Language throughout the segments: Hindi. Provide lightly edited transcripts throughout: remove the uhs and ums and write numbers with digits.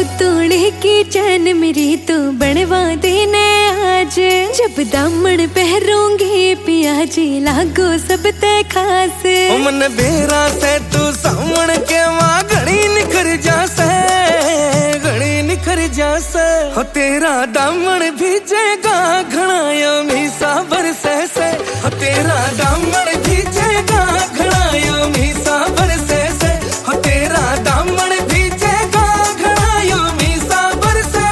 तोड़े की चैन मेरी तो बनवा देने आज। जब दामन पहरूंगी पिया जी लागो सब ते खास। मन बेरा से तू सामन के मां घड़ी निखर जासे, घड़ी निखर जासे। हो तेरा दामन भीजेगा घना यमी साबर से। हो तेरा दामन भीजेगा घना यमी साबर से। हो तेरा दामन भीजेगा घना यमी साबर से।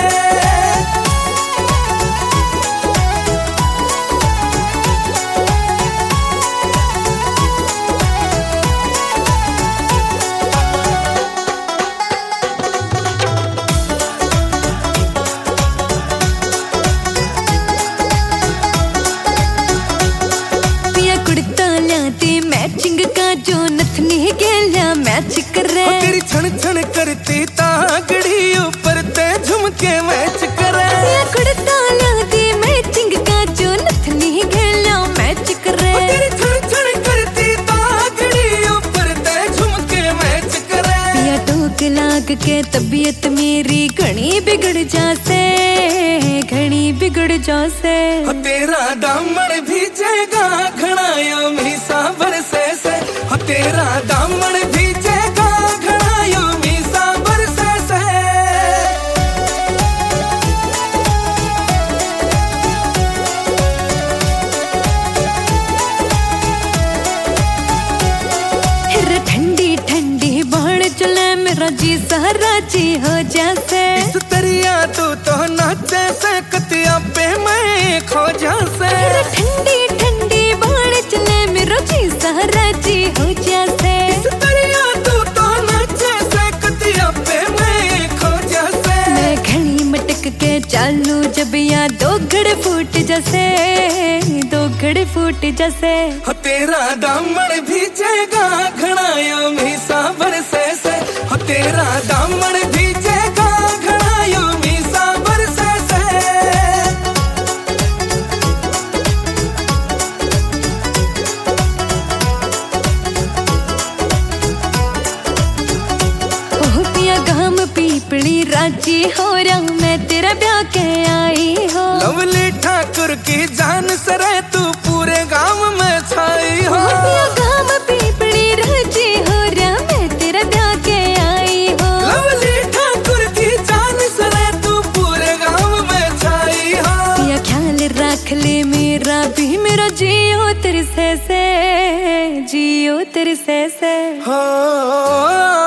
मैचिंग का जो नथनी गेलिया मैच करे। तेरी छन छन करती तागड़ी ऊपर ते झुमके मैच करे। कुड़ता दी मैचिंग का जो नथनी गेलिया मैच करे। तेरी छन छन करती तागड़ी ऊपर ते झुमके मैच करे। पिया टोक लाग के तबीयत मेरी घनी बिगड़ जासे, घनी बिगड़ जासे। तेरा दामन भीजेगा घना यमी साबर से। तेरा दामन भीजेगा घना यमी साबर से। ठंडी ठंडी बाण चले मेरा जी सारा जी हो जासे। इस तरिया तू तो नाचे से कतिया पे मैं खो जासे। ठंडी ठंडी बाण चले मेरा जी सारा जी हो जासे। इस तरिया तू तो नाचे से कतिया पे मैं खो जासे। मैं घनी मटक के चालू जब या दो घड़ फूट जैसे, दो घड़ फूट जैसे। हो तेरा दामन भीजेगा घना यमी साबर से। हो तेरा दामन भीजेगा घना यमी साबर से। ओह पिया गाम पीपली राजी हो रहा मैं तेरा ब्याह के आई हो। लवली ठाकुर की जान सरे तू पूरे गांव में छाई हो। पिया गाम पीपली राजी हो रहा मैं तेरा ब्याह के आई हो। लवली ठाकुर की जान सरे तू पूरे गांव में छाई हो। पिया ख्याल रख ले मेरा भी मेरा जियो तेरे से, जियो तेरे से। हो